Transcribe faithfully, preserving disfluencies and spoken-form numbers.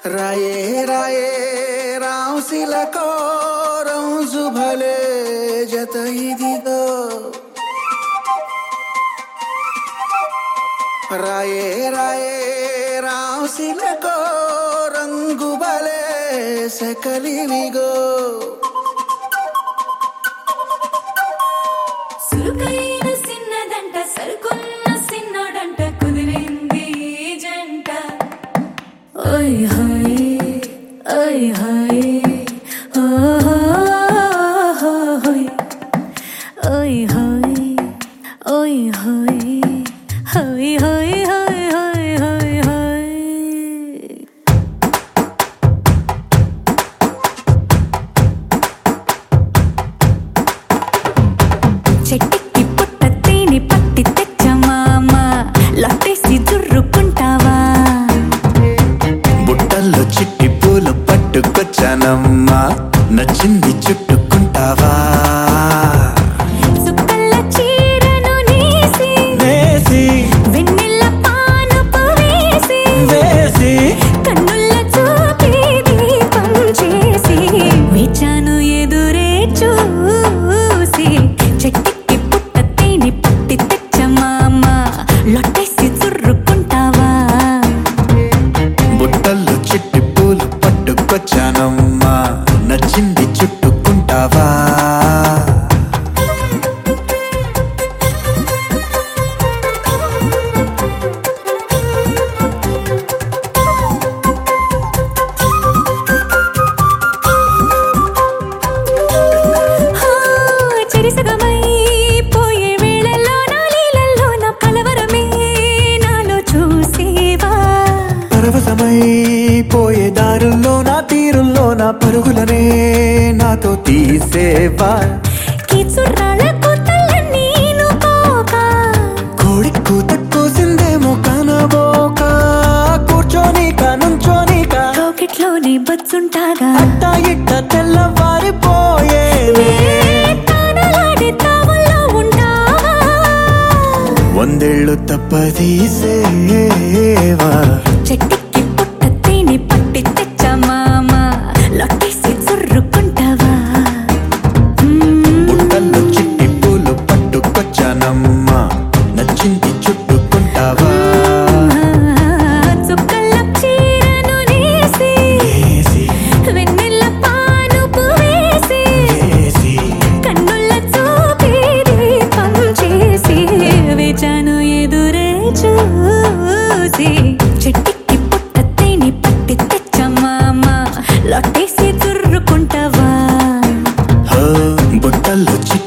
राये राये रावसिलको रौजु भले जतइदिगो राये राये रावसिलको रंगु भले सकलिविगो సురుకైన సిన్నదంట సరుకున్న సిన్నోడంట కుదిరింది జంట ఓయ్ హాయ్ ఓయ్ హాయ్ ఓయ్ ఓయ్ హాయ్ ఓయ్ hi hi hi hi hi hi hi చెట్టుకి పుట్ట తేనె పట్టి తెచ్చ మామ లట్టేసి జుర్రుకుంటావా బుట్టల్లో చిట్టి పూలు పట్టుకొచ్చానమ్మా నచ్చింది చుట్టుకుంటావా సుక్కల్ల చీరను నేసి వేసి వెన్నెల పానుపు వేసి వేసి కన్నుల్ల చూపి దీపం చేసి వేచాను ఎదురే చూసి చెట్టుకి పుట్ట తేనె పట్టి తెచ్చ మామ లొట్టేసి చుర్రుకుంటావా బుట్టల్లో చిట్టి పూలు పట్టుకొచ్చానమ్మా నచ్చింది చుట్టుకుంటావా చెరిసగమై పోయే వేళల్లో నా లీలల్లో నా కలవరమే నాలో చూసేవా పరవశమై పోయే దారుల్లో నా తీరుల్లో నా పరుగులనే నాతో తీసేవా కీచుర్రాళ్ళ కూతల్లన్నీ నుకోక కోడి కూత కోసిందేమో కనబోక కూర్చోనిక నుంచోనిక రాకెట్లోనే బచ్చుంటాగా అట్ట ఇట్ట తెల్లవారిపోయే తానలాడే తావల్లో ఉంటావా వందేళ్ళు తప్పదీసేవా చెట్టుకి పుట్ట తేనె పట్టి తెచ్చ మామ లొట్టేసి చుర్రుకుంటావా బుట్టల్లో చిట్టి పూలు పట్టుకొచ్చానమ్మా నచ్చింది చుట్టుకుంటావా చుక్కల్ల చీరను నేసి వేసి వెన్నెల పానుపు వేసి వేసి కన్నుల్ల చూపి దీపం చేసి వేచాను ఎదురే చూసి చెట్టుకి పుట్ట తేనె పట్టి తెచ్చ మామ లొట్టేసి చుర్రుకుంటావా బుట్టల్లో చిట్టి